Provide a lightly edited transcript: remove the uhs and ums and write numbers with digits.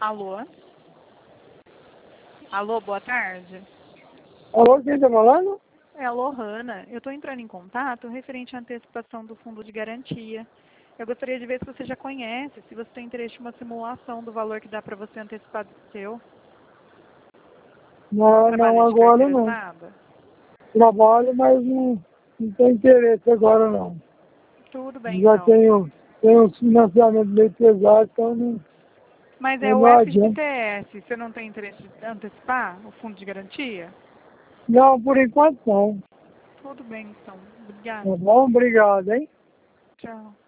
Alô? Alô, boa tarde. Alô, quem está falando? É a Lohana. Eu estou entrando em contato referente à antecipação do fundo de garantia. Eu gostaria de ver se você já conhece, se você tem interesse em uma simulação do valor que dá para você antecipar do seu. Não, Trabalha de agora carteira não. assinada? Trabalho, mas não tenho interesse agora não. Tudo bem, Já então. tenho um financiamento meio pesado, então Mas é o não adianta. FGTS. Você não tem interesse de antecipar o fundo de garantia? Não, por enquanto não. Tudo bem, então. Obrigada. Tá bom? Obrigado, hein? Tchau.